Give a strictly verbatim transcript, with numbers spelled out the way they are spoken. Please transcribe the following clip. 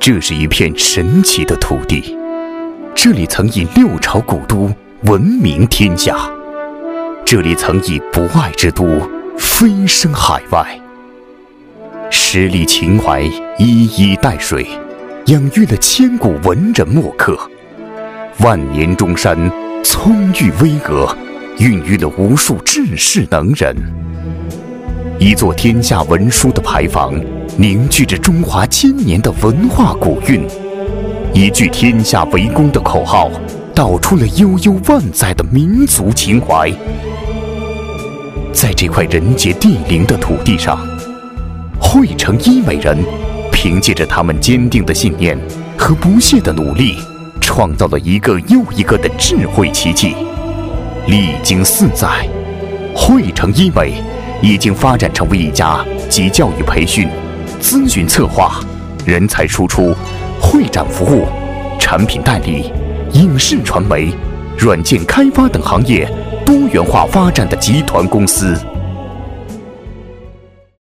这是一片神奇的土地，这里曾以六朝古都闻名天下，这里曾以不爱之都飞升海外。十里秦淮一一带水，养育了千古文人墨客；万年中山葱郁巍峨，孕育了无数志士能人。一座天下文书的牌坊，凝聚着中华千年的文化古韵；一句天下为公的口号，道出了悠悠万载的民族情怀。在这块人杰地灵的土地上，汇成医美人凭借着他们坚定的信念和不懈的努力，创造了一个又一个的智慧奇迹。历经四载，汇成医美已经发展成为一家集教育培训、咨询策划、人才输出、会展服务、产品代理、影视传媒、软件开发等行业多元化发展的集团公司。